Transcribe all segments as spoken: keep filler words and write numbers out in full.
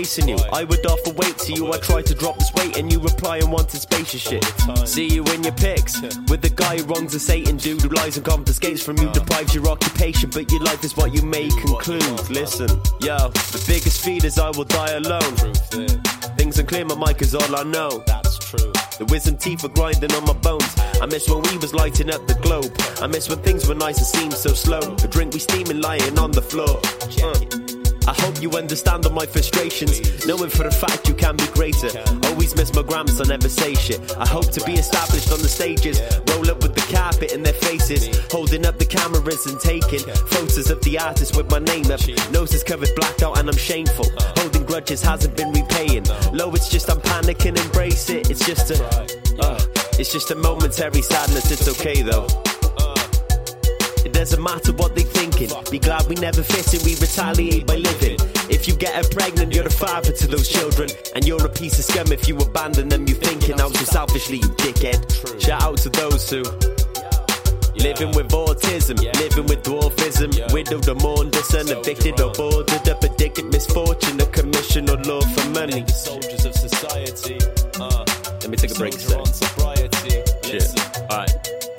chasing you. I would offer weight to you, I tried to drop this weight and you reply and wanted spacious shit. See you in your pics with the guy who wrongs a Satan dude who lies and confiscates from you, deprives your occupation, but your life is what you may conclude. Listen, yo, the biggest feed is I will die alone. Things unclear, my mic is all I know. That's true. The wisdom teeth are grinding on my bones. I miss when we was lighting up the globe. I miss when things were nice and seemed so slow. A drink we steaming lying on the floor. uh. I hope you understand all my frustrations, knowing for a fact you can be greater. Always miss my grams, I never say shit. I hope to be established on the stages, roll up with the carpet in their faces, holding up the cameras and taking photos of the artist with my name up. Noses covered, blacked out and I'm shameful. Holding grudges hasn't been repaying. Low, it's just I'm panicking, embrace it. It's just a, uh, it's just a momentary sadness, it's okay though. It doesn't matter what they thinking. Be glad we never fit in, we retaliate by living. If you get her pregnant, you're a father to those children. And you're a piece of scum if you abandon them. You thinking out so selfishly, you dickhead. Shout out to those who living with autism, living with dwarfism, widowed or mourned, son, evicted or boarded up, addicted, misfortune, a commission or law for money. Soldiers of society. Uh, Let me take a break. Shit. Alright.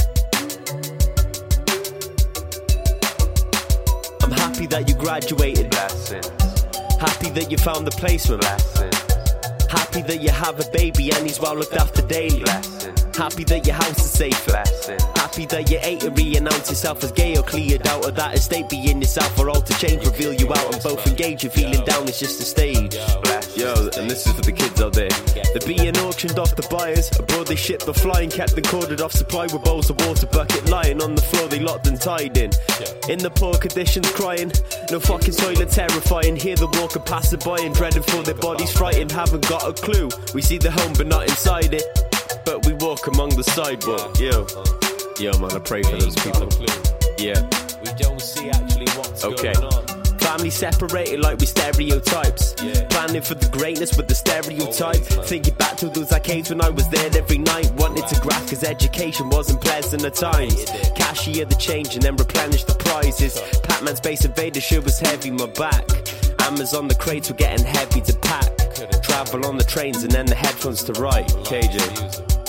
I'm happy that you graduated. Blessings. Happy that you found the placement. Blessings. Happy that you have a baby and he's well looked after daily. Blessings. Happy that your house is safe. Blessings. Happy that you ate to re-announce yourself as gay or cleared out of that estate. Being yourself or alter change, reveal you out and both engage. You feeling down, it's just a stage. Yo, and this is for the kids out there. They're being auctioned off the buyers. Abroad they shipped the flying, kept and corded off supply with bowls of water bucket lying on the floor. They locked and tied in. In the poor conditions, crying. No fucking toilet, terrifying. Hear the walker passing by and dreading for their bodies, frightened. Haven't got a clue. We see the home but not inside it. But we walk among the sidewalk. Yo, yo, man, I pray for those people. Yeah, we don't see actually what's okay. going on. Family separated like we stereotypes. Yeah. Planning for the greatness with the stereotype. Thinking back to those arcades when I was there every night. Wanted to graph cause education wasn't pleasant at times. Cashier the change and then replenish the prizes. Pac-Man Space Invader sure was heavy my back. Amazon the crates were getting heavy to pack. Travel on the trains and then the headphones to write. K J.